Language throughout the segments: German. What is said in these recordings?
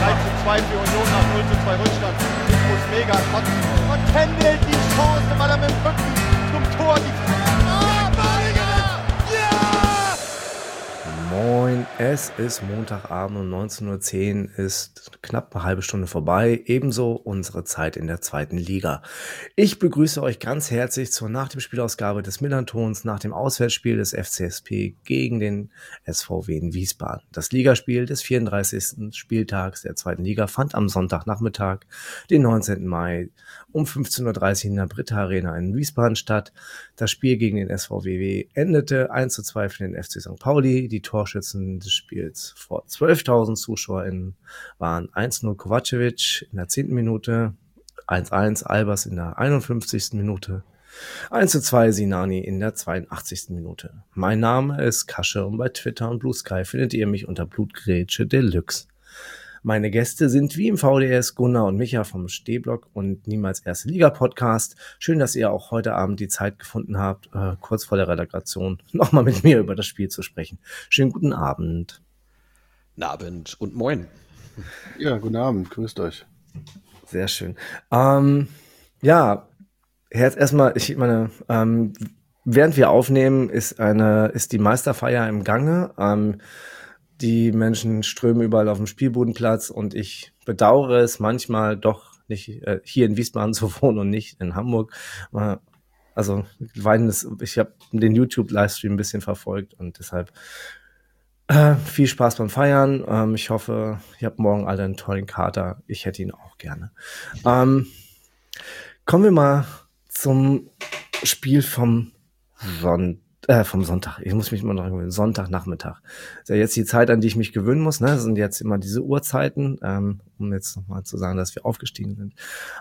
3:2 für Union nach 0:2 Rückstand. Ich muss mega kotzen. Und Kendall die Chance, weil er mit dem Rücken zum Tor die Moin, es ist Montagabend um 19:10 Uhr, ist knapp eine halbe Stunde vorbei, ebenso unsere Zeit in der zweiten Liga. Ich begrüße euch ganz herzlich zur nach dem Spielausgabe des Millern-Tons nach dem Auswärtsspiel des FCSP gegen den SVW in Wiesbaden. Das Ligaspiel des 34. Spieltags der zweiten Liga fand am Sonntagnachmittag, den 19. Mai um 15:30 Uhr in der Britta Arena in Wiesbaden statt. Das Spiel gegen den SVW endete 1:2 für den FC St. Pauli. Die Torschützen des Spiels vor 12.000 ZuschauerInnen waren 1:0 Kovacevic in der 10. Minute, 1:1 Albers in der 51. Minute, 1:2 Sinani in der 82. Minute. Mein Name ist Kasche und bei Twitter und Blue Sky findet ihr mich unter Blutgrätsche Deluxe. Meine Gäste sind wie im VDS Gunnar und Micha vom Stehblock und Niemals Erste Liga Podcast. Schön, dass ihr auch heute Abend die Zeit gefunden habt, kurz vor der Relegation nochmal mit mir über das Spiel zu sprechen. Schönen guten Abend. Guten Abend und moin. Ja, guten Abend, grüßt euch. Sehr schön. Ja, jetzt erstmal, ich meine, während wir aufnehmen, ist die Meisterfeier im Gange. Die Menschen strömen überall auf dem Spielbodenplatz und ich bedauere es manchmal doch nicht, hier in Wiesbaden zu wohnen und nicht in Hamburg. Also ich habe den YouTube-Livestream ein bisschen verfolgt und deshalb viel Spaß beim Feiern. Ich hoffe, ihr habt morgen alle einen tollen Kater. Ich hätte ihn auch gerne. Kommen wir mal zum Spiel vom Sonntag. Ich muss mich immer noch gewöhnen. Sonntagnachmittag. Das ist ja jetzt die Zeit, an die ich mich gewöhnen muss. Ne? Das sind jetzt immer diese Uhrzeiten, um jetzt nochmal zu sagen, dass wir aufgestiegen sind.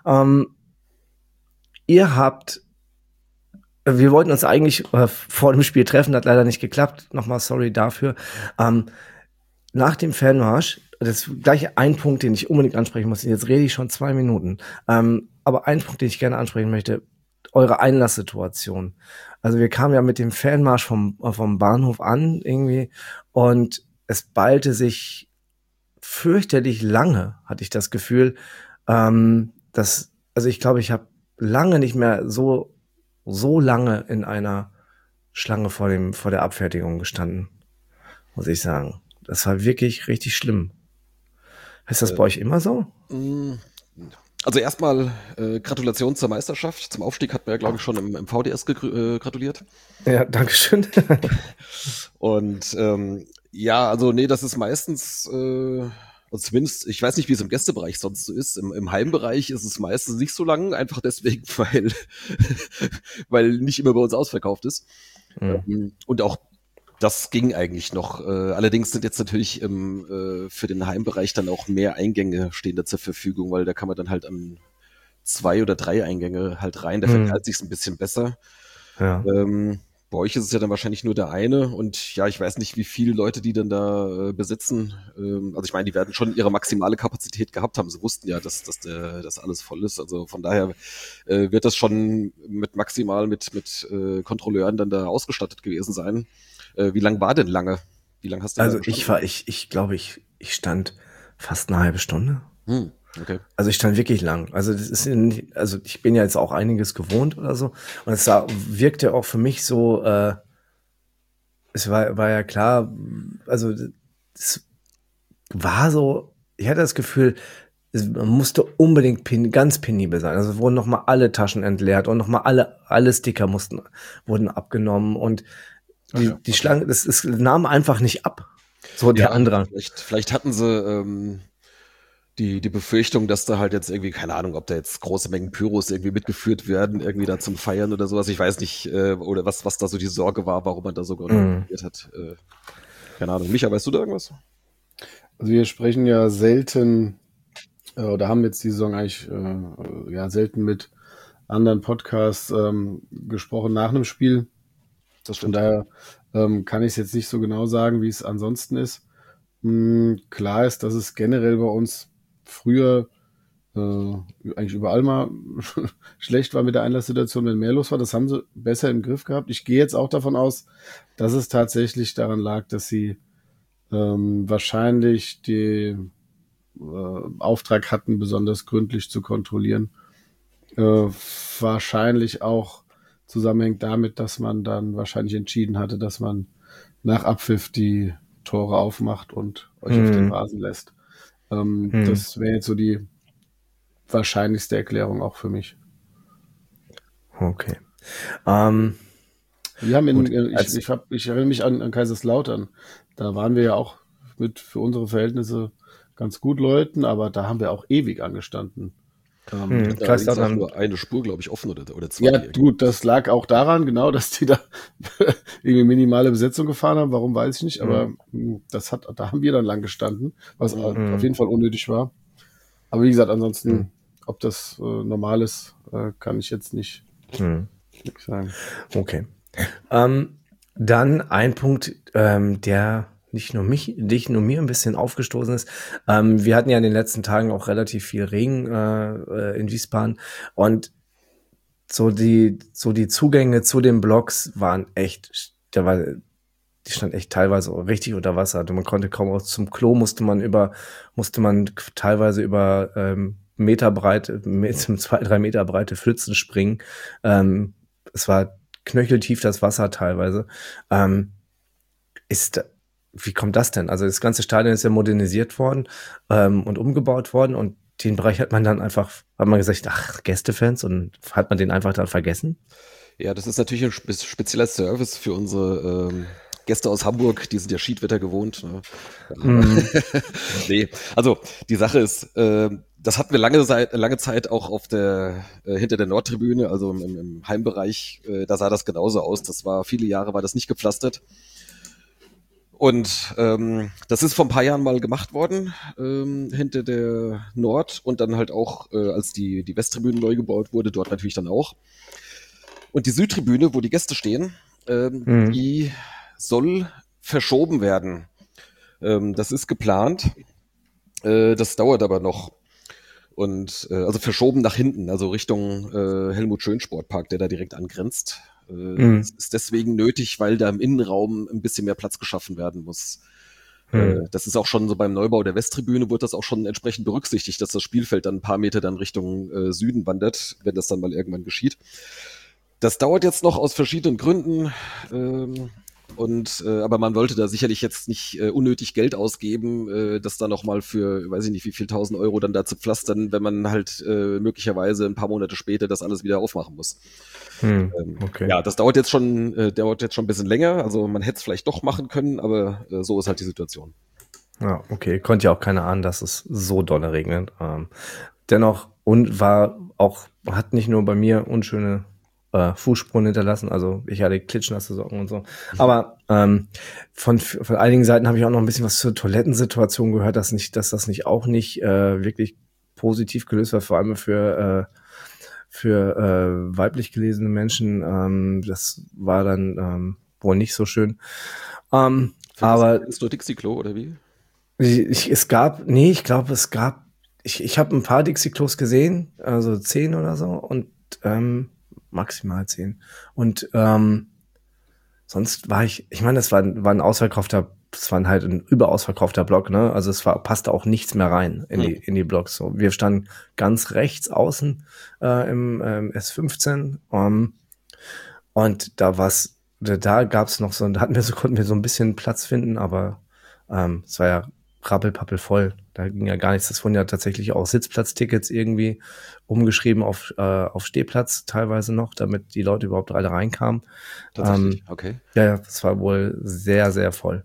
Wir wollten uns eigentlich vor dem Spiel treffen, hat leider nicht geklappt. Nochmal sorry dafür. Nach dem Fanmarsch, das ist gleich ein Punkt, den ich unbedingt ansprechen muss. Jetzt rede ich schon 2 Minuten. Aber ein Punkt, den ich gerne ansprechen möchte, eure Einlasssituation. Also wir kamen ja mit dem Fanmarsch vom Bahnhof an irgendwie und es ballte sich fürchterlich lange, hatte ich das Gefühl. Ich glaube, ich habe lange nicht mehr so lange in einer Schlange vor der Abfertigung gestanden, muss ich sagen. Das war wirklich richtig schlimm. Ist das bei euch immer so? Also erstmal Gratulation zur Meisterschaft. Zum Aufstieg hat man ja, glaube ich, schon im VDS gratuliert. Ja, dankeschön. Und das ist meistens, also zumindest, ich weiß nicht, wie es im Gästebereich sonst so ist. Im Heimbereich ist es meistens nicht so lang, einfach deswegen, weil nicht immer bei uns ausverkauft ist. Mhm. Und auch das ging eigentlich noch. Allerdings sind jetzt natürlich für den Heimbereich dann auch mehr Eingänge stehen da zur Verfügung, weil da kann man dann halt an 2 oder 3 Eingänge halt rein. Da verteilt sich's ein bisschen besser. Ja. Bei euch ist es ja dann wahrscheinlich nur der eine. Und ja, ich weiß nicht, wie viele Leute die dann da besitzen. Also ich meine, die werden schon ihre maximale Kapazität gehabt haben. Sie wussten ja, dass das alles voll ist. Also von daher wird das schon mit Kontrolleuren dann da ausgestattet gewesen sein. Wie lang war denn lange? Wie lange hast du Also ich glaube, ich stand fast eine halbe Stunde. Okay. Also ich stand wirklich lang. Also ich bin ja jetzt auch einiges gewohnt oder so. Und es wirkte auch für mich so, es war ja klar, also es war so, ich hatte das Gefühl, man musste unbedingt ganz penibel sein. Also wurden nochmal alle Taschen entleert und nochmal alle Sticker wurden abgenommen und die Schlange, es nahm einfach nicht ab. So der andere. Vielleicht hatten sie die Befürchtung, dass da halt jetzt irgendwie, keine Ahnung, ob da jetzt große Mengen Pyros irgendwie mitgeführt werden, irgendwie da zum Feiern oder sowas. Ich weiß nicht, oder was da so die Sorge war, warum man da so organisiert hat. Keine Ahnung. Micha, weißt du da irgendwas? Also wir sprechen ja selten, oder haben jetzt die Saison eigentlich selten mit anderen Podcasts gesprochen nach einem Spiel. Das stimmt. Von daher kann ich es jetzt nicht so genau sagen, wie es ansonsten ist. Klar ist, dass es generell bei uns früher eigentlich überall mal schlecht war mit der Einlasssituation, wenn mehr los war. Das haben sie besser im Griff gehabt. Ich gehe jetzt auch davon aus, dass es tatsächlich daran lag, dass sie wahrscheinlich Auftrag hatten, besonders gründlich zu kontrollieren. Wahrscheinlich auch zusammenhängt damit, dass man dann wahrscheinlich entschieden hatte, dass man nach Abpfiff die Tore aufmacht und euch auf den Rasen lässt. Das wäre jetzt so die wahrscheinlichste Erklärung auch für mich. Okay. Wir haben Gut, ich erinnere mich an Kaiserslautern. Da waren wir ja auch mit für unsere Verhältnisse ganz gut Leuten, aber da haben wir auch ewig angestanden. Da ist auch Kaiserslautern, nur eine Spur, glaube ich, offen oder zwei. Ja, gut, das lag auch daran, genau, dass die da irgendwie minimale Besetzung gefahren haben. Warum, weiß ich nicht, aber da haben wir dann lang gestanden, was auf jeden Fall unnötig war. Aber wie gesagt, ansonsten, ob das normal ist, kann ich jetzt nicht sagen. Okay. Dann ein Punkt, der nicht nur mir ein bisschen aufgestoßen ist. Wir hatten ja in den letzten Tagen auch relativ viel Regen in Wiesbaden und so die Zugänge zu den Blocks waren echt, die stand echt teilweise richtig unter Wasser. Also man konnte kaum auch zum Klo, musste man teilweise über Meter breite, 2-3 Meter breite Pfützen springen. Es war knöcheltief das Wasser teilweise. Wie kommt das denn? Also das ganze Stadion ist ja modernisiert worden und umgebaut worden und den Bereich hat man gesagt, ach, Gästefans, und hat man den einfach dann vergessen? Ja, das ist natürlich ein spezieller Service für unsere Gäste aus Hamburg, die sind ja Schiedwetter gewohnt. Ne? Nee, also die Sache ist, das hatten wir lange Zeit auch auf hinter der Nordtribüne, also im Heimbereich, da sah das genauso aus. Viele Jahre war das nicht gepflastert. Und das ist vor ein paar Jahren mal gemacht worden, hinter der Nord und dann halt auch, als die Westtribüne neu gebaut wurde, dort natürlich dann auch. Und die Südtribüne, wo die Gäste stehen, die soll verschoben werden. Das ist geplant. Das dauert aber noch. Und also verschoben nach hinten, also Richtung Helmut Schön Sportpark, der da direkt angrenzt. Das ist deswegen nötig, weil da im Innenraum ein bisschen mehr Platz geschaffen werden muss. Das ist auch schon so beim Neubau der Westtribüne, wurde das auch schon entsprechend berücksichtigt, dass das Spielfeld dann ein paar Meter dann Richtung Süden wandert, wenn das dann mal irgendwann geschieht. Das dauert jetzt noch aus verschiedenen Gründen. Aber man wollte da sicherlich jetzt nicht unnötig Geld ausgeben, das da nochmal für, weiß ich nicht, wie viel 1.000 Euro dann da zu pflastern, wenn man halt möglicherweise ein paar Monate später das alles wieder aufmachen muss. Okay. Ja, das dauert jetzt schon ein bisschen länger. Also man hätte es vielleicht doch machen können, aber so ist halt die Situation. Ja, okay. Konnte ja auch keiner ahnen, dass es so dolle regnet. Dennoch hat nicht nur bei mir unschöne Fußspuren hinterlassen, also ich hatte klitschnasse Socken und so. Aber von einigen Seiten habe ich auch noch ein bisschen was zur Toilettensituation gehört, dass das nicht wirklich positiv gelöst war, vor allem für weiblich gelesene Menschen. Das war dann wohl nicht so schön. Aber ist nur Dixie-Klo oder wie? ich habe ein paar Dixie-Klos gesehen, also 10 oder so, und maximal 10. Und sonst das war halt ein überausverkaufter Block, ne? Also passte auch nichts mehr rein in die Blocks. So, wir standen ganz rechts außen im S15 und da gab's noch konnten wir so ein bisschen Platz finden, aber es war ja rappelpappel voll. Da ging ja gar nichts. Es wurden ja tatsächlich auch Sitzplatztickets irgendwie umgeschrieben auf Stehplatz teilweise noch, damit die Leute überhaupt alle reinkamen. Tatsächlich, okay. Ja, das war wohl sehr, sehr voll.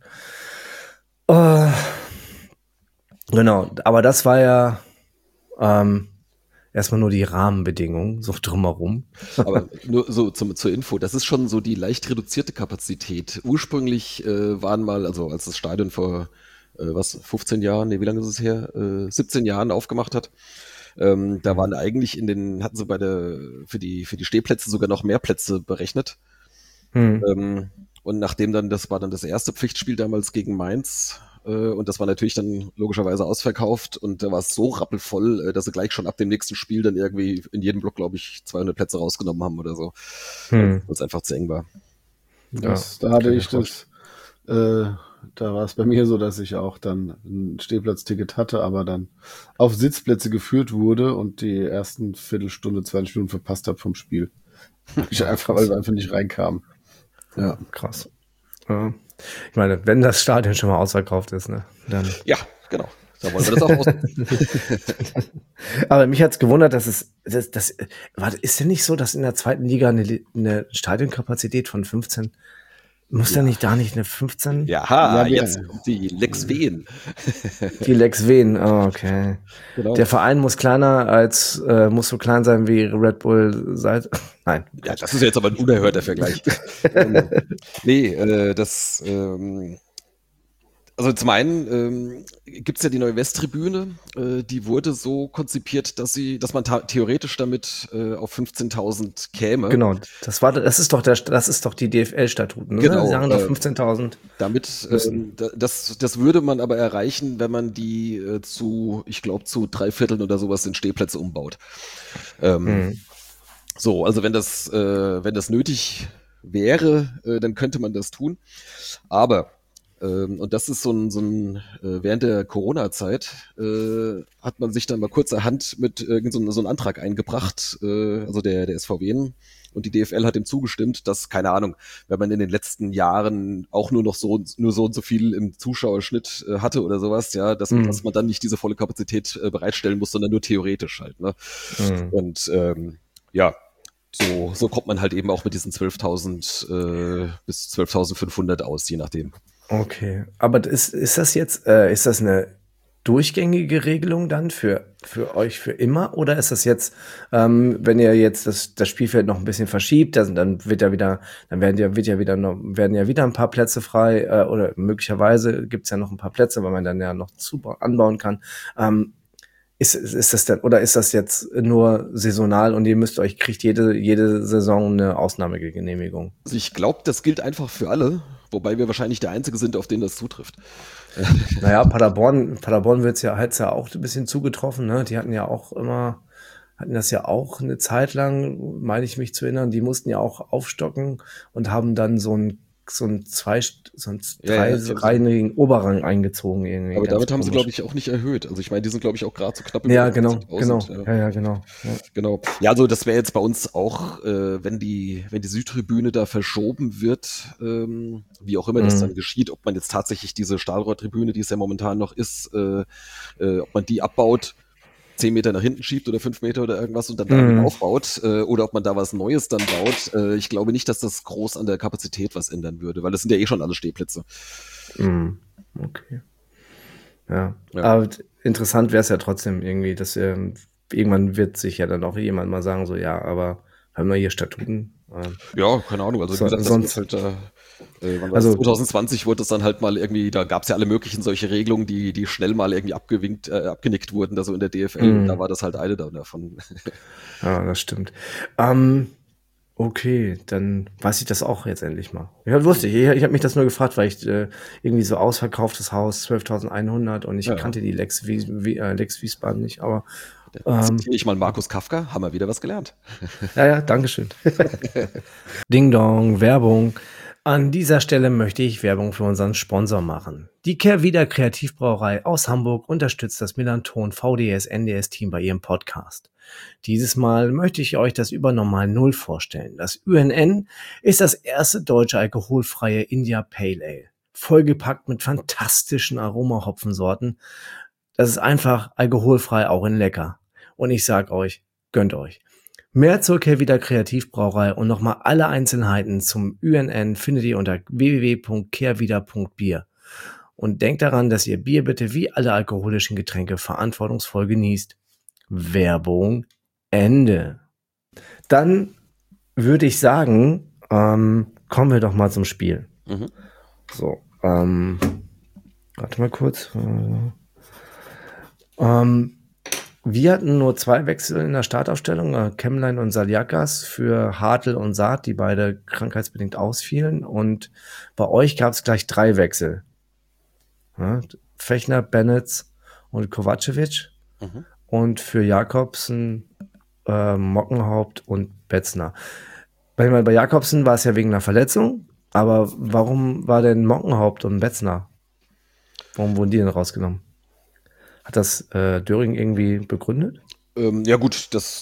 Genau, aber das war ja erstmal nur die Rahmenbedingungen, so drumherum. Aber nur so zur Info, das ist schon so die leicht reduzierte Kapazität. Ursprünglich waren mal, also als das Stadion vor 15 Jahren, wie lange ist es her? 17 Jahren aufgemacht hat. Da waren eigentlich hatten sie für die Stehplätze sogar noch mehr Plätze berechnet. Und nachdem das war dann das erste Pflichtspiel damals gegen Mainz, und das war natürlich dann logischerweise ausverkauft und da war es so rappelvoll, dass sie gleich schon ab dem nächsten Spiel dann irgendwie in jedem Block, glaube ich, 200 Plätze rausgenommen haben oder so, weil es einfach zu eng war. Da hatte ich das Da war es bei mir so, dass ich auch dann ein Stehplatzticket hatte, aber dann auf Sitzplätze geführt wurde und die ersten Viertelstunde, 20 Minuten verpasst habe vom Spiel. Weil wir einfach nicht reinkamen. Ja, krass. Ja. Ich meine, wenn das Stadion schon mal ausverkauft ist, ne, dann. Ja, genau. Da wollen wir das auch ausprobieren. Aber mich hat's gewundert, dass ist denn nicht so, dass in der zweiten Liga eine Stadionkapazität von 15, muss da nicht eine 15? Ja, jetzt die Lex Wien. Die Lex Wien, okay. Genau. Der Verein muss muss so klein sein wie Red Bull seit. Nein. Ja, das ist jetzt aber ein unerhörter Vergleich. Nee, also zum einen gibt es ja die neue Westtribüne, die wurde so konzipiert, dass man theoretisch damit auf 15.000 käme. Genau, das ist doch die DFL-Statuten, ne? Genau, Die sagen doch 15.000. Damit, das würde man aber erreichen, wenn man die ich glaube, zu 3/4 oder sowas in Stehplätze umbaut. So, also wenn das nötig wäre, dann könnte man das tun. Aber und das ist während der Corona-Zeit hat man sich dann mal kurzerhand mit so einen Antrag eingebracht, also der SVW, und die DFL hat ihm zugestimmt, dass, keine Ahnung, wenn man in den letzten Jahren auch nur so und so viel im Zuschauerschnitt hatte oder sowas, ja, dass man dann nicht diese volle Kapazität bereitstellen muss, sondern nur theoretisch halt, ne? Und ja, so kommt man halt eben auch mit diesen 12.000 bis 12.500 aus, je nachdem. Okay, aber ist das jetzt, ist das eine durchgängige Werden dann für euch für immer, oder ist das jetzt, wenn ihr jetzt das Spielfeld noch ein bisschen verschiebt, dann werden ja wieder ein paar Plätze frei, oder möglicherweise gibt's ja noch ein paar Plätze, weil man dann ja noch anbauen kann. Ist das denn, oder ist das jetzt nur saisonal und ihr kriegt jede Saison eine Ausnahmegenehmigung? Also ich glaube, das gilt einfach für alle, wobei wir wahrscheinlich der Einzige sind, auf den das zutrifft. Naja, Paderborn hat's ja auch ein bisschen zugetroffen, ne? Die hatten das ja auch eine Zeit lang, meine ich mich zu erinnern, die mussten ja auch aufstocken und haben dann so einen dreireinigen Oberrang eingezogen irgendwie. Aber damit haben sie, glaube ich, auch nicht erhöht. Also ich meine, die sind, glaube ich, auch gerade so knapp über Ja, genau. 20.000. Ja, genau. Ja. Genau. Ja, also das wäre jetzt bei uns auch, wenn die Südtribüne da verschoben wird, wie auch immer das dann geschieht, ob man jetzt tatsächlich diese Stahlrohrtribüne, die es ja momentan noch ist, ob man die abbaut, 10 Meter nach hinten schiebt oder 5 Meter oder irgendwas und dann da wieder aufbaut, oder ob man da was Neues dann baut. Ich glaube nicht, dass das groß an der Kapazität was ändern würde, weil das sind ja eh schon alle Stehplätze. Okay. Ja. Aber interessant wäre es ja trotzdem irgendwie, dass irgendwann wird sich ja dann auch jemand mal sagen, so, ja, aber haben wir hier Statuten? Ja, keine Ahnung. Also wie gesagt, das ist halt 2020 wurde es dann halt mal irgendwie, da gab es ja alle möglichen solche Regelungen, die schnell mal irgendwie abgenickt wurden, da so in der DFL. Und da war das halt eine davon. Ja, das stimmt. Okay, dann weiß ich das auch jetzt endlich mal. Ja, wusste ich. Ich habe mich das nur gefragt, weil ich irgendwie so ausverkauftes Haus, 12.100 und ich kannte die Lex Wiesbaden nicht, aber zitiere ich mal Markus Kafka, haben wir wieder was gelernt. Ja, dankeschön. Ding Dong, Werbung. An dieser Stelle möchte ich Werbung für unseren Sponsor machen. Die Kehrwieder Kreativbrauerei aus Hamburg unterstützt das Millanton VDS-NDS-Team bei ihrem Podcast. Dieses Mal möchte ich euch das Übernormal Null vorstellen. Das UNN ist das erste deutsche alkoholfreie India Pale Ale. Vollgepackt mit fantastischen Aromahopfensorten. Das ist einfach alkoholfrei, auch in lecker. Und ich sag euch, gönnt euch. Mehr zur Kehrwieder Kreativbrauerei und nochmal alle Einzelheiten zum UNN findet ihr unter www.kehrwieder.bier. Und denkt daran, dass ihr Bier bitte wie alle alkoholischen Getränke verantwortungsvoll genießt. Werbung Ende. Dann würde ich sagen, kommen wir doch mal zum Spiel. So, warte mal kurz. Wir hatten nur 2 Wechsel in der Startaufstellung, Kemlein und Saliakas für Hartl und Saad, die beide krankheitsbedingt ausfielen. Und bei euch gab es gleich 3 Wechsel. Ja, Fechner, Bennetz und Kovacevic. Und für Jakobsen, Mockenhaupt und Betzner. Bei Jakobsen war es ja wegen einer Verletzung, aber warum war denn Mockenhaupt und Betzner Warum wurden die denn rausgenommen? Hat das Döring irgendwie begründet? Ja gut, das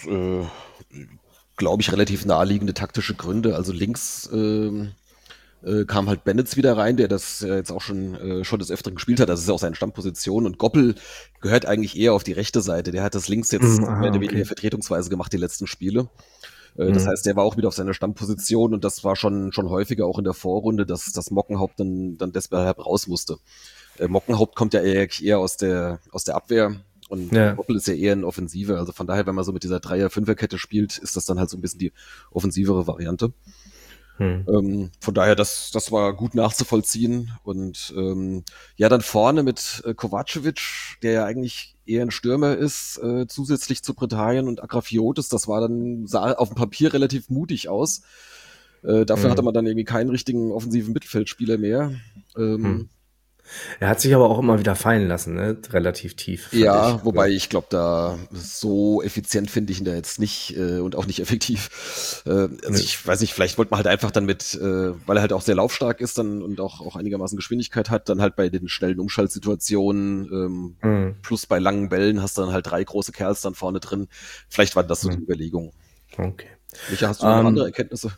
glaube ich, relativ naheliegende taktische Gründe. Also links kam halt Bennetts wieder rein, der das jetzt auch schon des Öfteren gespielt hat. Das ist ja auch seine Stammposition. Und Goppel gehört eigentlich eher auf die rechte Seite. Der hat das links jetzt mehr oder weniger vertretungsweise gemacht, die letzten Spiele. Das heißt, der war auch wieder auf seiner Stammposition und das war schon häufiger auch in der Vorrunde, dass das Mockenhaupt dann deshalb raus musste. Mockenhaupt kommt ja eher aus der Abwehr und Goppel ist ja eher in Offensive. Also von daher, wenn man so mit dieser 3er-5er-Kette spielt, ist das dann halt so ein bisschen die offensivere Variante. Von daher, das war gut nachzuvollziehen. Und dann vorne mit Kovacevic, der ja eigentlich eher ein Stürmer ist, zusätzlich zu Britannien und Agrafiotis, sah auf dem Papier relativ mutig aus. Dafür hatte man dann irgendwie keinen richtigen offensiven Mittelfeldspieler mehr. Er hat sich aber auch immer wieder fallen lassen, ne? Relativ tief. Ja, wobei ich glaube, da so effizient finde ich ihn da jetzt nicht und auch nicht effektiv. Ich weiß nicht, vielleicht wollte man halt einfach dann weil er halt auch sehr laufstark ist dann und auch einigermaßen Geschwindigkeit hat, dann halt bei den schnellen Umschaltsituationen plus bei langen Bällen hast du dann halt 3 große Kerls dann vorne drin. Vielleicht war das so die Überlegung. Okay. Micha, hast du noch andere Erkenntnisse?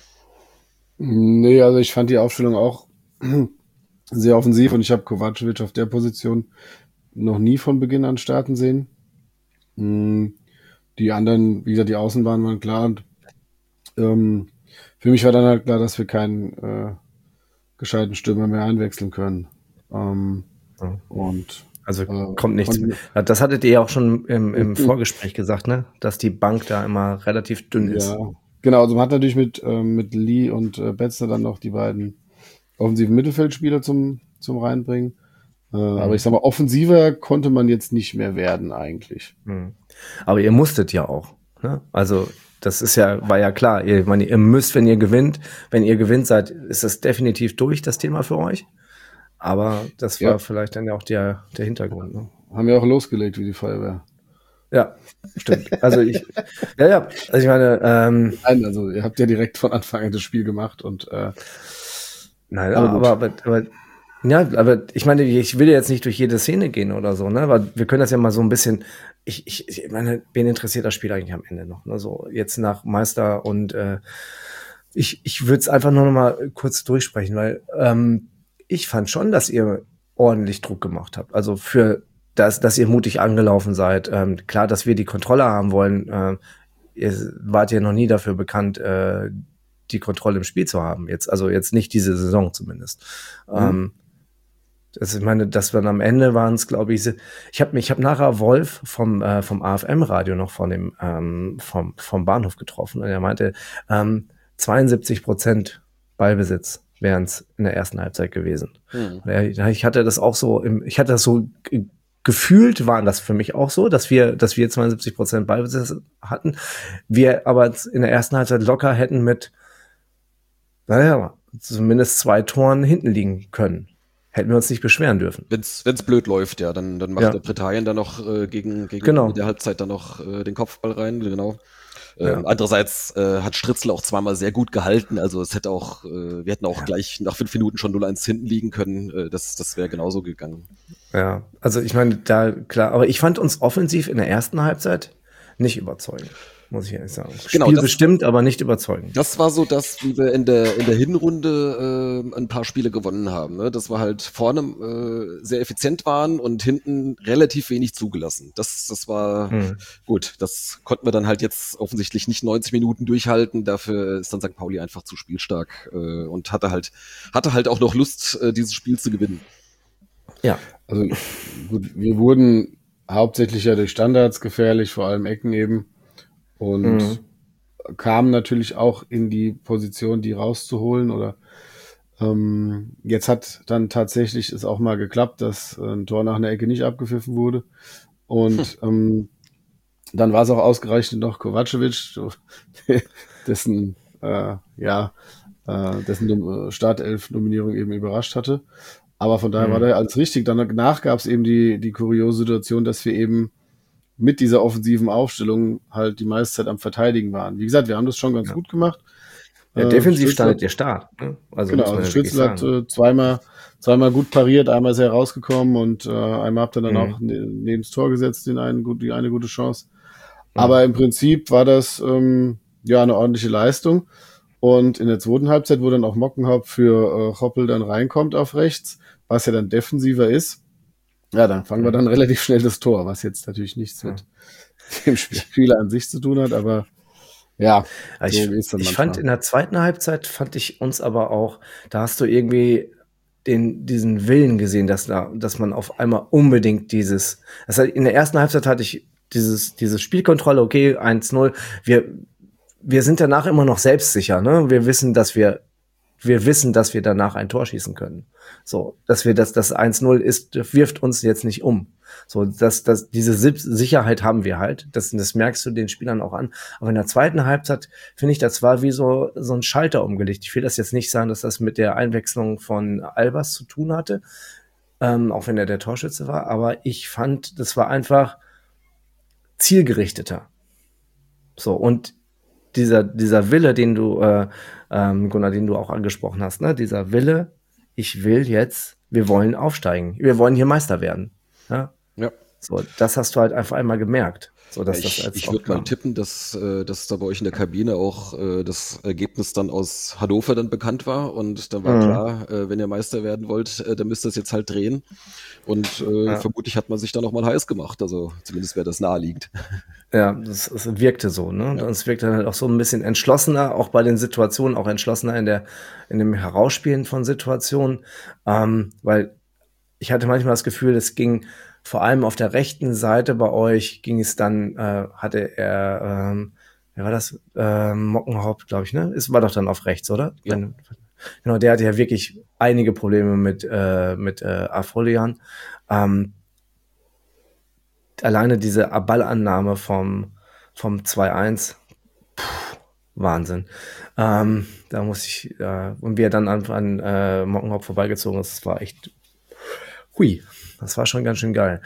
Nee, also ich fand die Aufstellung auch sehr offensiv und ich habe Kovacevic auf der Position noch nie von Beginn an starten sehen. Die anderen, wie gesagt, die Außenbahnen waren klar. Und, für mich war dann halt klar, dass wir keinen gescheiten Stürmer mehr einwechseln können. Also kommt nichts mehr. Das hattet ihr ja auch schon im Vorgespräch gesagt, ne? Dass die Bank da immer relativ dünn ist. Ja, genau. Also man hat natürlich mit Lee und Betzner dann noch die beiden offensiven Mittelfeldspieler zum reinbringen. Aber ich sag mal, offensiver konnte man jetzt nicht mehr werden eigentlich. Aber ihr musstet ja auch. Ne? Also das war ja klar. Ihr müsst, wenn ihr gewinnt, ist das definitiv durch, das Thema für euch. Aber das war vielleicht dann ja auch der Hintergrund. Ne? Haben wir auch losgelegt wie die Feuerwehr. Ja, stimmt. Also ich meine, also ihr habt ja direkt von Anfang an das Spiel gemacht und nein, aber ich meine, ich will jetzt nicht durch jede Szene gehen oder so, ne? Aber wir können das ja mal so ein bisschen. Ich meine, wen interessiert das Spiel eigentlich am Ende noch? Ne? So jetzt nach Meister und ich würde es einfach nur noch mal kurz durchsprechen, weil ich fand schon, dass ihr ordentlich Druck gemacht habt. Also für dass ihr mutig angelaufen seid. Klar, dass wir die Kontrolle haben wollen. Ihr wart ja noch nie dafür bekannt, die Kontrolle im Spiel zu haben. Jetzt nicht diese Saison zumindest. Ich meine, dass wir am Ende waren es, glaube ich, ich habe nachher Wolf vom AFM-Radio noch vom Bahnhof getroffen und er meinte, 72% Ballbesitz wären es in der ersten Halbzeit gewesen. Ich hatte das auch so, gefühlt waren das für mich auch so, dass wir 72% Ballbesitz hatten. Wir aber in der ersten Halbzeit locker hätten mit, zumindest 2 Toren hinten liegen können. Hätten wir uns nicht beschweren dürfen. Wenn's blöd läuft, ja, dann macht der Britannien dann noch gegen der Halbzeit dann noch den Kopfball rein, genau. Andererseits hat Stritzl auch zweimal sehr gut gehalten, also es hätte auch, wir hätten auch gleich nach 5 Minuten schon 0-1 hinten liegen können, das wäre genauso gegangen. Ja, also ich meine, da klar, aber ich fand uns offensiv in der ersten Halbzeit nicht überzeugend, muss ich ehrlich sagen. Genau, Spiel bestimmt, aber nicht überzeugend. Das war so das, wie wir in der Hinrunde ein paar Spiele gewonnen haben. Ne? Dass wir halt vorne sehr effizient waren und hinten relativ wenig zugelassen. Das war gut. Das konnten wir dann halt jetzt offensichtlich nicht 90 Minuten durchhalten. Dafür ist dann St. Pauli einfach zu spielstark und hatte halt auch noch Lust, dieses Spiel zu gewinnen. Ja. Also gut, wir wurden hauptsächlich ja durch Standards gefährlich, vor allem Ecken eben. Und kamen natürlich auch in die Position, die rauszuholen. Oder jetzt hat dann tatsächlich es auch mal geklappt, dass ein Tor nach einer Ecke nicht abgepfiffen wurde. Und dann war es auch ausgerechnet noch Kovacevic, dessen Startelf-Nominierung eben überrascht hatte. Aber von daher war der alles richtig. Danach gab es eben die kuriose Situation, dass wir eben mit dieser offensiven Aufstellung halt die meiste Zeit am Verteidigen waren. Wie gesagt, wir haben das schon ganz gut gemacht. Ja, defensiv Stützle standet ihr stark. Ne? Also Genau, muss man also ja wirklich Stützle hat sagen. zweimal gut pariert, einmal ist er rausgekommen und einmal habt ihr dann auch Mhm. neben das Tor gesetzt, die eine gute Chance. Mhm. Aber im Prinzip war das ja eine ordentliche Leistung. Und in der zweiten Halbzeit, wo dann auch Mockenhaupt für Hoppel dann reinkommt auf rechts, was ja dann defensiver ist, ja, dann fangen wir Mhm. dann relativ schnell das Tor, was jetzt natürlich nichts Ja. mit dem Spieler an sich zu tun hat, aber ja, Ja, so ist dann ich fand manchmal. in der zweiten Halbzeit fand ich uns aber auch, da hast du irgendwie diesen Willen gesehen, dass man auf einmal unbedingt in der ersten Halbzeit hatte ich diese Spielkontrolle, okay, 1-0. Wir sind danach immer noch selbstsicher, ne? Wir wissen, dass wir danach ein Tor schießen können. So, dass wir das 1-0 wirft uns jetzt nicht um. So, diese Sicherheit haben wir halt. Das merkst du den Spielern auch an. Aber in der zweiten Halbzeit finde ich, das war wie so ein Schalter umgelegt. Ich will das jetzt nicht sagen, dass das mit der Einwechslung von Albers zu tun hatte, auch wenn er der Torschütze war. Aber ich fand, das war einfach zielgerichteter. So, und dieser Wille, Gunnar, den du auch angesprochen hast, ne? Dieser Wille, wir wollen aufsteigen, wir wollen hier Meister werden. Ja? Ja. So, das hast du halt einfach einmal gemerkt. So, dass das als Ich würde mal tippen, dass da bei euch in der Kabine auch das Ergebnis dann aus Hannover dann bekannt war und dann war klar, wenn ihr Meister werden wollt, dann müsst ihr es jetzt halt drehen. Und vermutlich hat man sich dann auch mal heiß gemacht. Also zumindest wäre das naheliegend. Ja, es wirkte so, ne? Und es wirkte halt auch so ein bisschen entschlossener, auch bei den Situationen, auch entschlossener in dem Herausspielen von Situationen, weil ich hatte manchmal das Gefühl, es ging vor allem auf der rechten Seite bei euch ging es dann, hatte er, wer war das? Mockenhaupt, glaube ich, ne? War doch dann auf rechts, oder? Ja. Genau, der hatte ja wirklich einige Probleme mit Afrolian. Alleine diese Ballannahme vom 2-1, Wahnsinn. Da muss ich, und wie er dann an Mockenhaupt vorbeigezogen ist, das war echt, hui, das war schon ganz schön geil.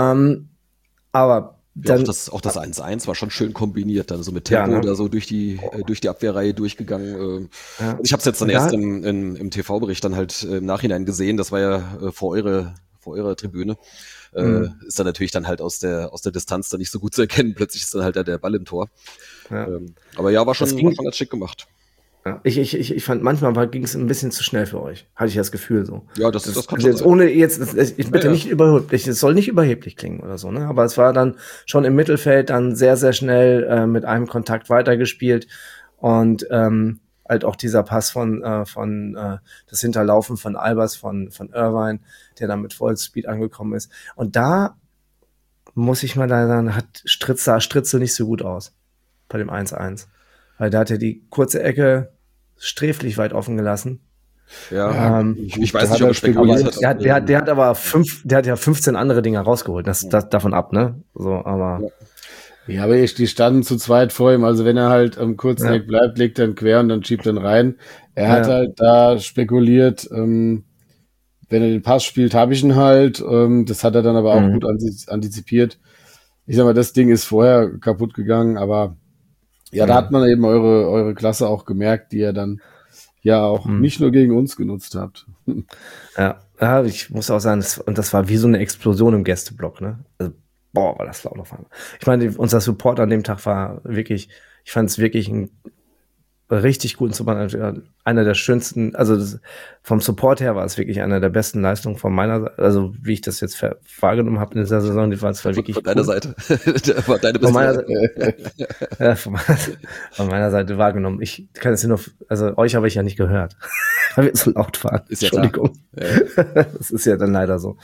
Aber Ja, dann, auch das 1-1 war schon schön kombiniert, dann so mit Tempo Ja, ne? da so durch die Abwehrreihe durchgegangen. Ja. Also ich habe es jetzt dann Und erst da- im TV-Bericht dann halt im Nachhinein gesehen, das war ja vor eurer Tribüne. Ist dann natürlich dann halt aus der Distanz dann nicht so gut zu erkennen. Plötzlich ist dann halt da der Ball im Tor. Ja. Aber ja, war schon ging- ganz schick gemacht. Ja, ich fand, manchmal ging es ein bisschen zu schnell für euch. Hatte ich das Gefühl so. Ja, das kann Also schon jetzt sein. ohne ich bitte Ja. nicht überheblich, es soll nicht überheblich klingen oder so, ne? Aber es war dann schon im Mittelfeld dann sehr, sehr schnell mit einem Kontakt weitergespielt und halt auch dieser Pass von das Hinterlaufen von Albers von Irvine, der dann mit Vollspeed angekommen ist. Und da muss ich mal leider sagen, sah Stritzel nicht so gut aus bei dem 1-1. Weil da hat er die kurze Ecke sträflich weit offen gelassen. Ja, ich weiß da nicht, hat ob er er spekuliert spekuliert. hat. Der hat aber der hat ja 15 andere Dinge rausgeholt. Das davon ab, ne? So, aber. Ja, aber die standen zu zweit vor ihm. Also wenn er halt am kurzen Eck bleibt, legt er ihn quer und dann schiebt er ihn rein. Er hat halt da spekuliert, wenn er den Pass spielt, habe ich ihn halt. Das hat er dann aber auch gut antizipiert. Ich sag mal, das Ding ist vorher kaputt gegangen, aber ja, da hat man eben eure Klasse auch gemerkt, die ihr dann ja auch nicht nur gegen uns genutzt habt. Ja, ich muss auch sagen, das war wie so eine Explosion im Gästeblock, ne? Also, boah, war das laut auf einmal. Ich meine, unser Support an dem Tag war wirklich, ich fand es wirklich ein richtig guten Support, einer der schönsten, also vom Support her war es wirklich einer der besten Leistungen von meiner Seite, also wie ich das jetzt wahrgenommen habe in dieser Saison, die war es wirklich Von deiner Seite. war deine von beste meiner, von meiner Seite wahrgenommen. Ich kann es nur, also euch habe ich ja nicht gehört, weil wir so laut waren. Ist ja Entschuldigung. Das ist ja dann leider so.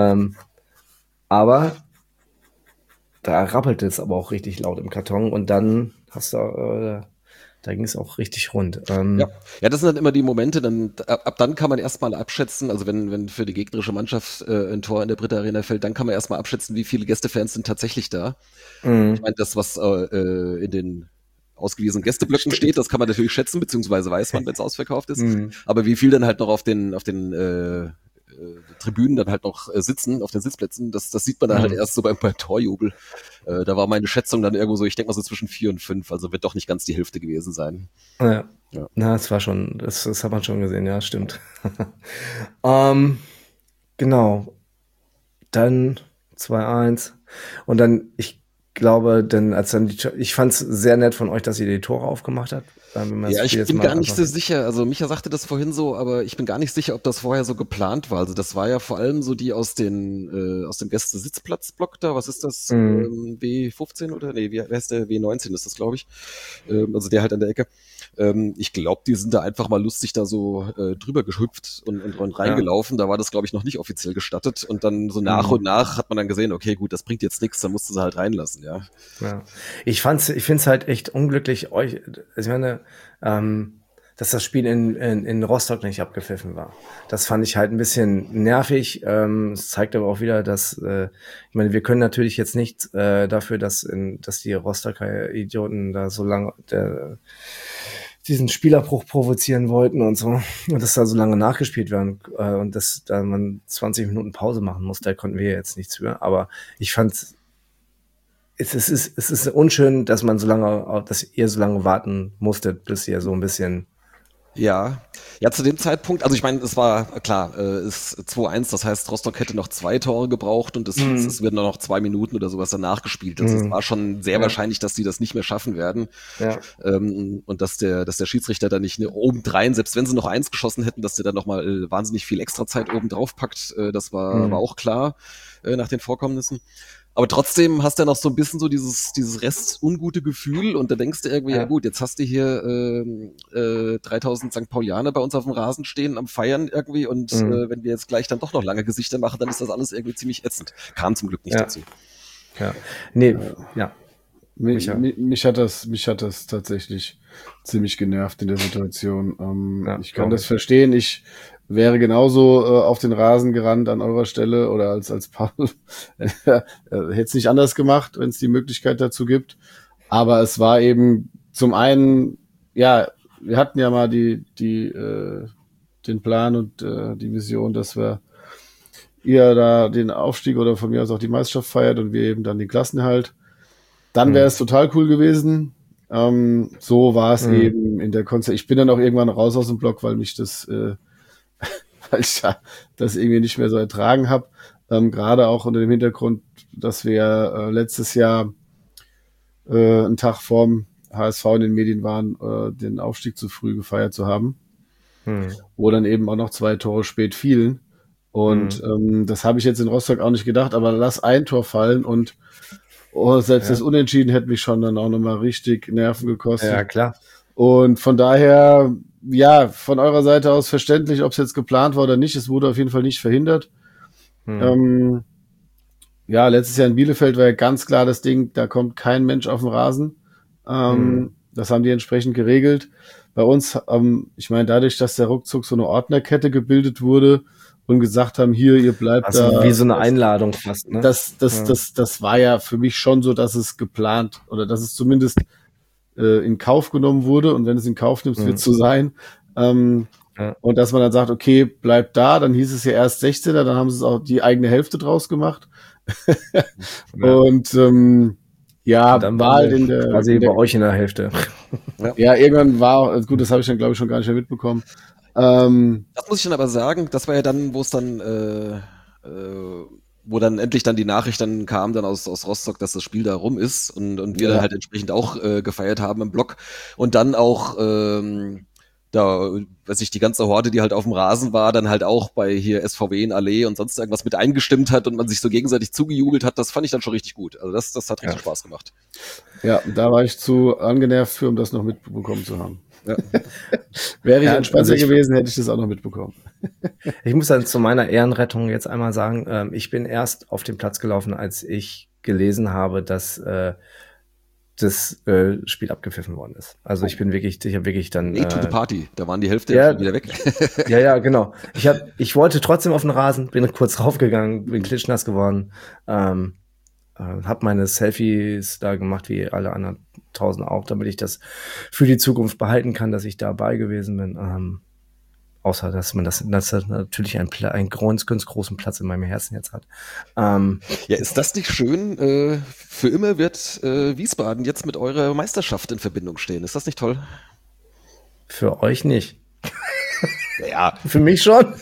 Aber da rappelte es aber auch richtig laut im Karton und dann hast du da ging es auch richtig rund. Ja, das sind dann immer die Momente, ab dann kann man erstmal abschätzen, also wenn für die gegnerische Mannschaft ein Tor in der Britta Arena fällt, dann kann man erstmal abschätzen, wie viele Gästefans sind tatsächlich da. Ich meine, das, was in den ausgewiesenen Gästeblöcken steht, das kann man natürlich schätzen, beziehungsweise weiß man, wenn es ausverkauft ist. Aber wie viel dann halt noch auf den Tribünen dann halt noch sitzen auf den Sitzplätzen. Das sieht man dann halt erst so beim Torjubel. Da war meine Schätzung dann irgendwo so, ich denke mal so zwischen 4 und 5, also wird doch nicht ganz die Hälfte gewesen sein. Ja. Na, das war schon, das hat man schon gesehen, ja, stimmt. Genau. Dann 2-1. Und dann, ich glaube, ich fand es sehr nett von euch, dass ihr die Tore aufgemacht habt. Ja, ich bin gar nicht so sicher. Also Micha sagte das vorhin so, aber ich bin gar nicht sicher, ob das vorher so geplant war. Also das war ja vor allem so die aus dem Gäste-Sitzplatzblock da. Was ist das? W15 oder? Nee, wie heißt der? W19 ist das, glaube ich. Also der halt an der Ecke. Ich glaube, die sind da einfach mal lustig da so drüber gehüpft und reingelaufen. Da war das, glaube ich, noch nicht offiziell gestattet. Und dann so nach und nach hat man dann gesehen, okay, gut, das bringt jetzt nichts, dann musst du sie halt reinlassen, ja. Ich finde es halt echt unglücklich, ich meine, dass das Spiel in Rostock nicht abgepfiffen war. Das fand ich halt ein bisschen nervig. Es zeigt aber auch wieder, dass, ich meine, wir können natürlich jetzt nicht dafür, dass die Rostocker Idioten da so lange diesen Spielerbruch provozieren wollten und so, und dass da so lange nachgespielt werden und dass da man 20 Minuten Pause machen muss, da konnten wir jetzt nichts für. Aber ich fand, es ist unschön, dass ihr so lange warten musstet, bis ihr so ein bisschen. Ja, zu dem Zeitpunkt, also ich meine, es war klar, ist 2-1, das heißt, Rostock hätte noch 2 Tore gebraucht und es werden nur noch 2 Minuten oder sowas danach gespielt. Also es war schon sehr wahrscheinlich, dass die das nicht mehr schaffen werden. Ja. Und dass der Schiedsrichter da nicht obendrein, selbst wenn sie noch 1 geschossen hätten, dass der dann nochmal wahnsinnig viel Extrazeit oben drauf packt, das war auch klar nach den Vorkommnissen. Aber trotzdem hast du ja noch so ein bisschen so dieses ungute Gefühl und da denkst du irgendwie, ja gut, jetzt hast du hier 3000 St. Paulianer bei uns auf dem Rasen stehen am Feiern irgendwie und wenn wir jetzt gleich dann doch noch lange Gesichter machen, dann ist das alles irgendwie ziemlich ätzend. Kam zum Glück nicht dazu. Ja. Nee, ja. Mich hat das tatsächlich ziemlich genervt in der Situation. Ich kann das verstehen. Ich wäre genauso auf den Rasen gerannt an eurer Stelle oder als Paul. Hätte es nicht anders gemacht, wenn es die Möglichkeit dazu gibt. Aber es war eben zum einen, ja, wir hatten ja mal den Plan und die Vision, dass ihr da den Aufstieg oder von mir aus auch die Meisterschaft feiert und wir eben dann den Klassenerhalt. Dann wäre es total cool gewesen. So war es eben in der Konzert. Ich bin dann auch irgendwann raus aus dem Block, weil mich weil ich das irgendwie nicht mehr so ertragen habe. Gerade auch unter dem Hintergrund, dass wir letztes Jahr einen Tag vorm HSV in den Medien waren, den Aufstieg zu früh gefeiert zu haben. Wo dann eben auch noch 2 Tore spät fielen. Und das habe ich jetzt in Rostock auch nicht gedacht, aber lass ein Tor fallen und selbst das Unentschieden hätte mich schon dann auch nochmal richtig Nerven gekostet. Ja, klar. Und von daher, ja, von eurer Seite aus verständlich, ob es jetzt geplant war oder nicht. Es wurde auf jeden Fall nicht verhindert. Letztes Jahr in Bielefeld war ja ganz klar das Ding, da kommt kein Mensch auf den Rasen. Das haben die entsprechend geregelt. Bei uns, ich meine, dadurch, dass der ruckzuck so eine Ordnerkette gebildet wurde und gesagt haben, hier, ihr bleibt also da. Wie so eine Einladung fast, ne? Das war ja für mich schon so, dass es geplant oder dass es zumindest in Kauf genommen wurde und wenn es in Kauf nimmst, wird es so sein. Und dass man dann sagt, okay, bleibt da, dann hieß es ja erst 16er, dann haben sie es auch die eigene Hälfte draus gemacht. Und dann war halt in der... Also bei euch in der Hälfte. Ja, irgendwann war, gut, das habe ich dann glaube ich schon gar nicht mehr mitbekommen. Das muss ich dann aber sagen, das war ja dann, wo dann endlich dann die Nachricht dann kam dann aus Rostock, dass das Spiel da rum ist und wir dann halt entsprechend auch gefeiert haben im Block und dann auch die ganze Horde, die halt auf dem Rasen war, dann halt auch bei hier SVW in Allee und sonst irgendwas mit eingestimmt hat und man sich so gegenseitig zugejubelt hat, das fand ich dann schon richtig gut. Also das hat richtig Spaß gemacht. Ja, da war ich zu angenervt für, um das noch mitbekommen zu haben. Ja. Wäre ich entspannter gewesen, hätte ich das auch noch mitbekommen. Ich muss dann zu meiner Ehrenrettung jetzt einmal sagen, ich bin erst auf den Platz gelaufen, als ich gelesen habe, dass das Spiel abgepfiffen worden ist. Also ich habe wirklich dann... to the party, da waren die Hälfte wieder weg. Ja, genau. Ich wollte trotzdem auf den Rasen, bin kurz raufgegangen, bin klitschnass geworden, habe meine Selfies da gemacht, wie alle anderen 1000 auch, damit ich das für die Zukunft behalten kann, dass ich dabei gewesen bin. Außer, dass das natürlich einen ganz großen Platz in meinem Herzen jetzt hat. Ja, ist das nicht schön? Für immer wird Wiesbaden jetzt mit eurer Meisterschaft in Verbindung stehen. Ist das nicht toll? Für euch nicht. Ja. Für mich schon.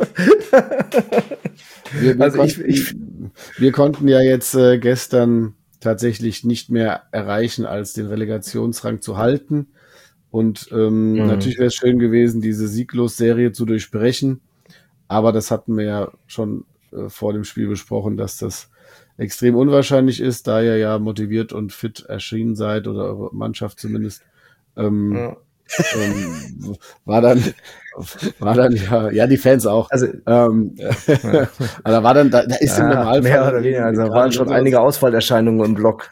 Wir konnten ja jetzt gestern tatsächlich nicht mehr erreichen, als den Relegationsrang zu halten. Und natürlich wäre es schön gewesen, diese Sieglos-Serie zu durchbrechen. Aber das hatten wir ja schon vor dem Spiel besprochen, dass das extrem unwahrscheinlich ist, da ihr ja motiviert und fit erschienen seid oder eure Mannschaft zumindest. War dann ja die Fans auch. Also, also da ist im Normalfall mehr oder weniger. Also waren schon einige Ausfallerscheinungen im Block.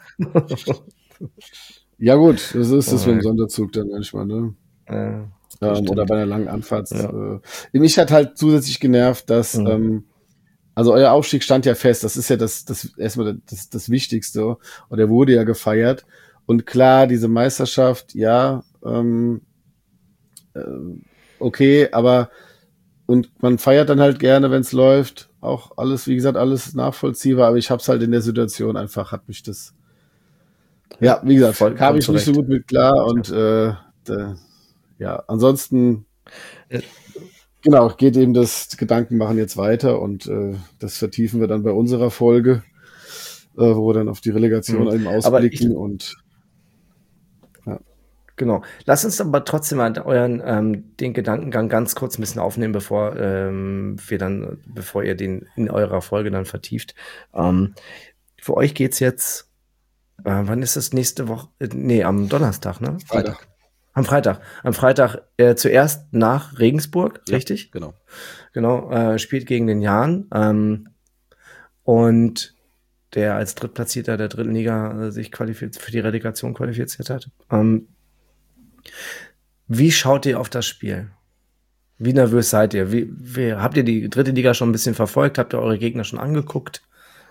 Ja gut, das ist es mit dem Sonderzug dann manchmal, ne? Oder bei einer langen Anfahrt. Ja. Mich hat halt zusätzlich genervt, dass also euer Aufstieg stand ja fest. Das ist ja das erstmal das Wichtigste. Und er wurde ja gefeiert. Und klar, diese Meisterschaft, ja, okay, aber und man feiert dann halt gerne, wenn es läuft. Auch alles, wie gesagt, alles nachvollziehbar. Aber ich hab's halt in der Situation einfach, hat mich das ja, wie gesagt, kam ich nicht so gut mit klar und ja, ansonsten genau, geht eben das Gedankenmachen jetzt weiter und das vertiefen wir dann bei unserer Folge, wo wir dann auf die Relegation eben ausblicken und ja. Genau. Lass uns aber trotzdem mal den Gedankengang ganz kurz ein bisschen aufnehmen, bevor ihr den in eurer Folge dann vertieft. Für euch geht's jetzt wann ist es nächste Woche? Nee, am Donnerstag, ne? Freitag. Am Freitag zuerst nach Regensburg, ja, richtig? Genau. Genau, spielt gegen den Jahn. Und der als Drittplatzierter der dritten Liga sich für die Relegation qualifiziert hat. Wie schaut ihr auf das Spiel? Wie nervös seid ihr? Habt ihr die dritte Liga schon ein bisschen verfolgt? Habt ihr eure Gegner schon angeguckt?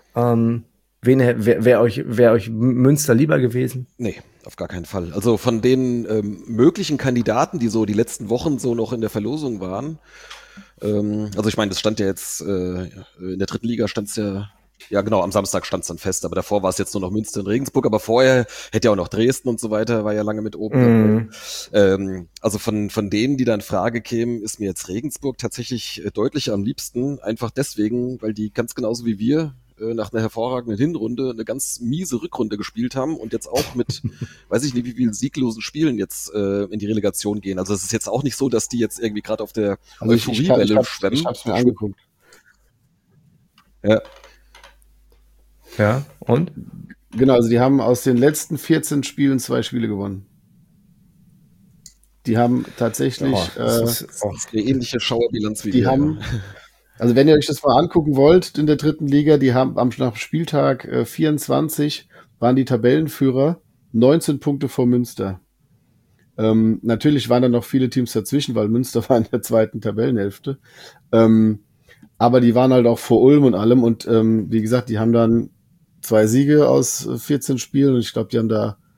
Wäre euch Münster lieber gewesen? Nee, auf gar keinen Fall. Also von den möglichen Kandidaten, die so die letzten Wochen so noch in der Verlosung waren, also ich meine, das stand ja jetzt, in der dritten Liga stand es ja genau, am Samstag stand es dann fest, aber davor war es jetzt nur noch Münster und Regensburg, aber vorher hätte ja auch noch Dresden und so weiter, war ja lange mit oben. Also von denen, die da in Frage kämen, ist mir jetzt Regensburg tatsächlich deutlich am liebsten, einfach deswegen, weil die ganz genauso wie wir nach einer hervorragenden Hinrunde eine ganz miese Rückrunde gespielt haben und jetzt auch mit, weiß ich nicht, wie vielen sieglosen Spielen jetzt in die Relegation gehen. Also es ist jetzt auch nicht so, dass die jetzt irgendwie gerade auf der Euphoriewelle schwimmen. Ich hab's mir angeguckt. Ja. Ja, und? Genau, also die haben aus den letzten 14 Spielen 2 Spiele gewonnen. Die haben tatsächlich das ist auch eine ähnliche Schauerbilanz wie die haben. Also wenn ihr euch das mal angucken wollt in der dritten Liga, die haben nach Spieltag 24 waren die Tabellenführer 19 Punkte vor Münster. Natürlich waren da noch viele Teams dazwischen, weil Münster war in der zweiten Tabellenhälfte. Aber die waren halt auch vor Ulm und allem und wie gesagt, die haben dann 2 Siege aus 14 Spielen und ich glaube, die haben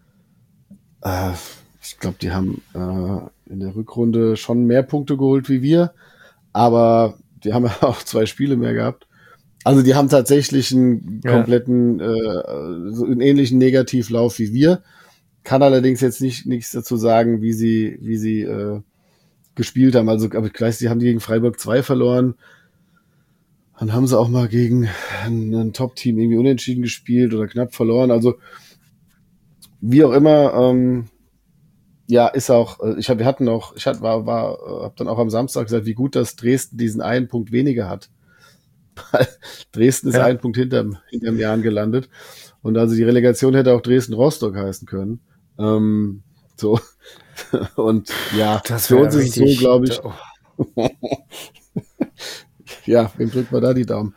in der Rückrunde schon mehr Punkte geholt wie wir, aber die haben ja auch 2 Spiele mehr gehabt. Also die haben tatsächlich einen kompletten, so einen ähnlichen Negativlauf wie wir. Kann allerdings jetzt nichts dazu sagen, wie sie gespielt haben. Also, aber ich weiß, die haben die gegen Freiburg 2 verloren. Dann haben sie auch mal gegen ein Top-Team irgendwie unentschieden gespielt oder knapp verloren. Also wie auch immer, ja, ist auch, hab dann auch am Samstag gesagt, wie gut, dass Dresden diesen einen Punkt weniger hat. Dresden ist einen Punkt hinterm Jahren gelandet. Und also die Relegation hätte auch Dresden-Rostock heißen können. So. Und ja, das für uns ist es so, glaube ich. Ja, wem drückt man da die Daumen?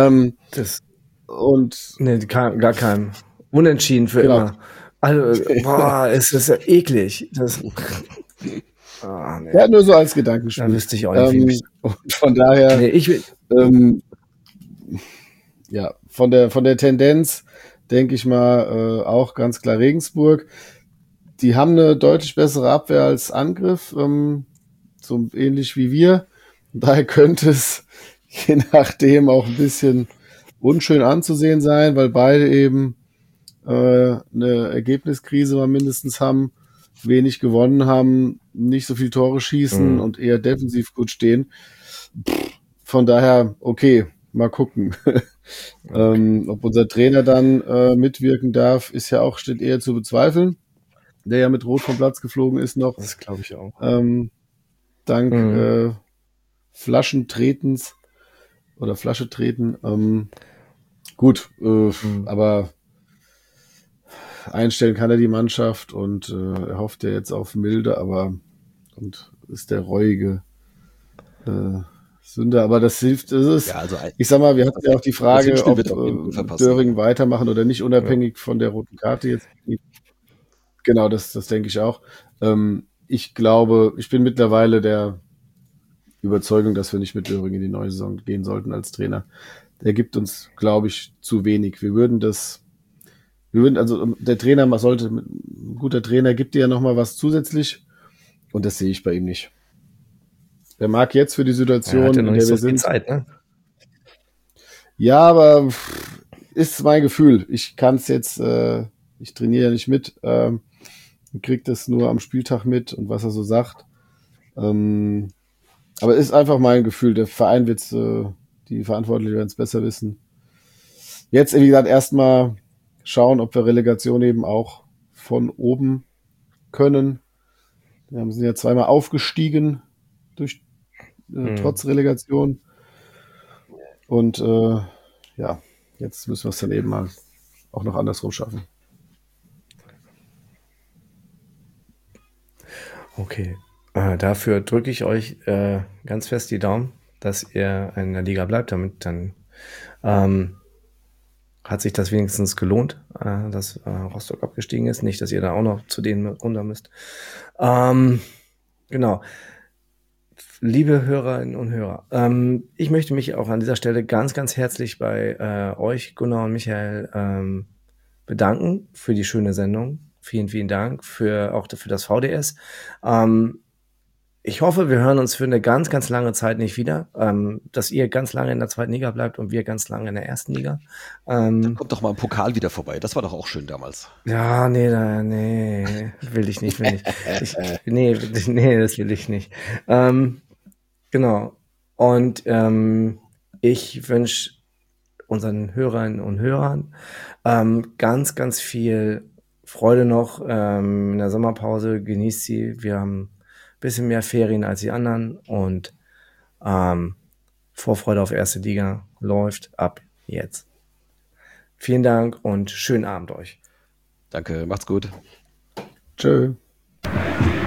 Nee, gar keinem. Unentschieden für immer. Also, es ist ja eklig. Nee. Ja, nur so als Gedankenspiel. Da wüsste ich auch nicht. Und von daher, ja, von der Tendenz denke ich mal auch ganz klar Regensburg. Die haben eine deutlich bessere Abwehr als Angriff, so ähnlich wie wir. Daher könnte es je nachdem auch ein bisschen unschön anzusehen sein, weil beide eben eine Ergebniskrise mal mindestens haben, wenig gewonnen haben, nicht so viel Tore schießen und eher defensiv gut stehen. Von daher, okay, mal gucken. Ob unser Trainer dann mitwirken darf, steht eher zu bezweifeln, der ja mit Rot vom Platz geflogen ist noch. Das glaube ich auch. Dank Flaschentretens oder Flasche treten. Gut, aber einstellen kann er die Mannschaft und er hofft ja jetzt auf Milde, und ist der reuige Sünder, aber das hilft. Ja, also Ich sag mal, wir hatten ja auch die Frage, Hinspiel ob wird auf jeden Fall verpassen. Döring weitermachen oder nicht, unabhängig von der roten Karte jetzt. Genau, das denke ich auch. Ich glaube, ich bin mittlerweile der Überzeugung, dass wir nicht mit Döring in die neue Saison gehen sollten als Trainer. Der gibt uns, glaube ich, zu wenig. Also der Trainer, ein guter Trainer gibt dir ja nochmal was zusätzlich und das sehe ich bei ihm nicht. Der mag jetzt für die Situation, in der wir sind. Zeit, ne? Ja, aber ist mein Gefühl. Ich kann es jetzt, ich trainiere ja nicht mit, kriege das nur am Spieltag mit und was er so sagt. Aber ist einfach mein Gefühl. Der Verein wird die Verantwortlichen werden es besser wissen. Jetzt, wie gesagt, erstmal schauen, ob wir Relegation eben auch von oben können. Wir sind ja zweimal aufgestiegen trotz Relegation. Und jetzt müssen wir es dann eben mal auch noch andersrum schaffen. Okay. Dafür drücke ich euch ganz fest die Daumen, dass ihr in der Liga bleibt. Damit dann hat sich das wenigstens gelohnt, dass Rostock abgestiegen ist. Nicht, dass ihr da auch noch zu denen runter müsst. Genau. Liebe Hörerinnen und Hörer, ich möchte mich auch an dieser Stelle ganz, ganz herzlich bei euch, Gunnar und Michael, bedanken für die schöne Sendung. Vielen, vielen Dank auch für das VDS. Ich hoffe, wir hören uns für eine ganz, ganz lange Zeit nicht wieder, dass ihr ganz lange in der zweiten Liga bleibt und wir ganz lange in der ersten Liga. Dann kommt doch mal im Pokal wieder vorbei. Das war doch auch schön damals. Ja, nee, will ich nicht. Nee, das will ich nicht. Genau. Und ich wünsche unseren Hörerinnen und Hörern ganz, ganz viel Freude noch in der Sommerpause. Genießt sie. Wir haben ein bisschen mehr Ferien als die anderen und Vorfreude auf erste Liga läuft ab jetzt. Vielen Dank und schönen Abend euch. Danke, macht's gut. Tschö.